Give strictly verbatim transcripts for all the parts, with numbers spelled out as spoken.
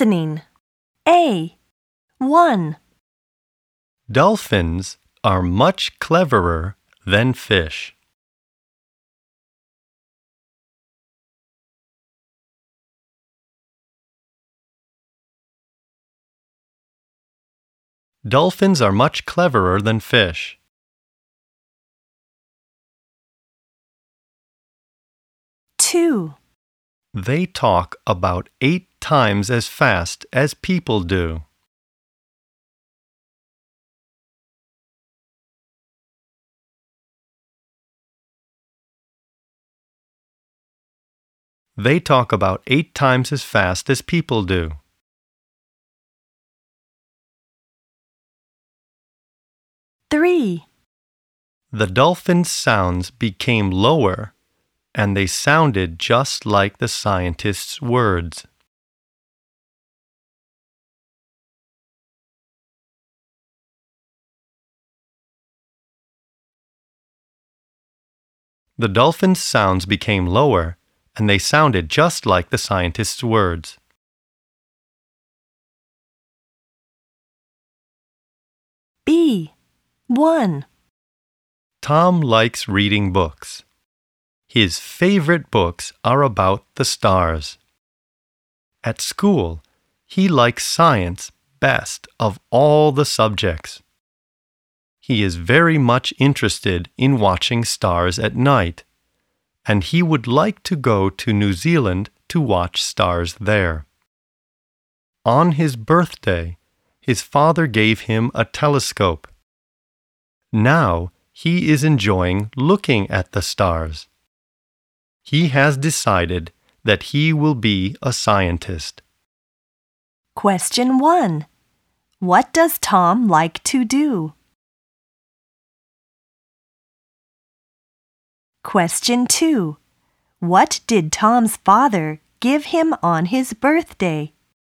listening. A. one. Dolphins are much cleverer than fish. Dolphins are much cleverer than fish. two. They talk about eight times as fast as people do. They talk about eight times as fast as people do. three. The dolphins' sounds became lower, and they sounded just like the scientists' words. The dolphins' sounds became lower, and they sounded just like the scientists' words. B. one. Tom likes reading books. His favorite books are about the stars. At school, he likes science best of all the subjects. He is very much interested in watching stars at night, and he would like to go to New Zealand to watch stars there. On his birthday, his father gave him a telescope. Now he is enjoying looking at the stars. He has decided that he will be a scientist. Question one. What does Tom like to do? Question two. What did Tom's father give him on his birthday?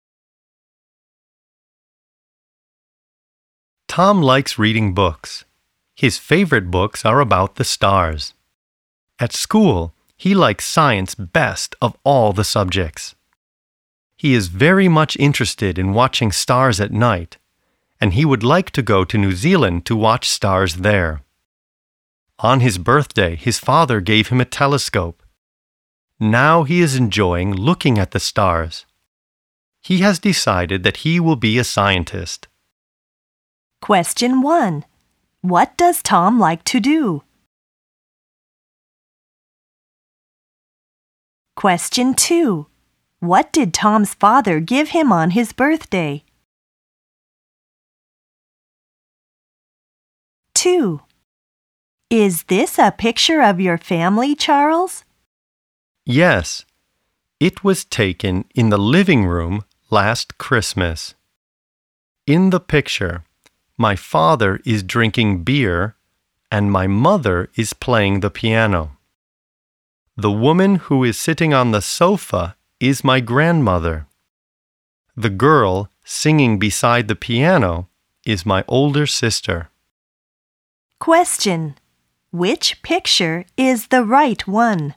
Tom likes reading books. His favorite books are about the stars. At school, he likes science best of all the subjects. He is very much interested in watching stars at night, and he would like to go to New Zealand to watch stars there. On his birthday, his father gave him a telescope. Now he is enjoying looking at the stars. He has decided that he will be a scientist. Question one. What does Tom like to do? Question two. What did Tom's father give him on his birthday? two. Is this a picture of your family, Charles? Yes, it was taken in the living room last Christmas. In the picture, my father is drinking beer and my mother is playing the piano. The woman who is sitting on the sofa is my grandmother. The girl singing beside the piano is my older sister. Question. Which picture is the right one?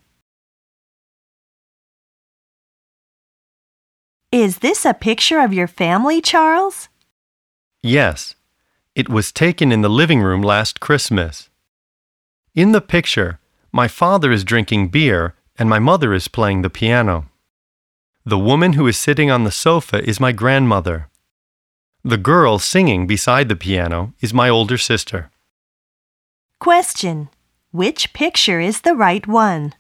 Is this a picture of your family, Charles? Yes, it was taken in the living room last Christmas. In the picture, my father is drinking beer and my mother is playing the piano. The woman who is sitting on the sofa is my grandmother. The girl singing beside the piano is my older sister. Question. Which picture is the right one?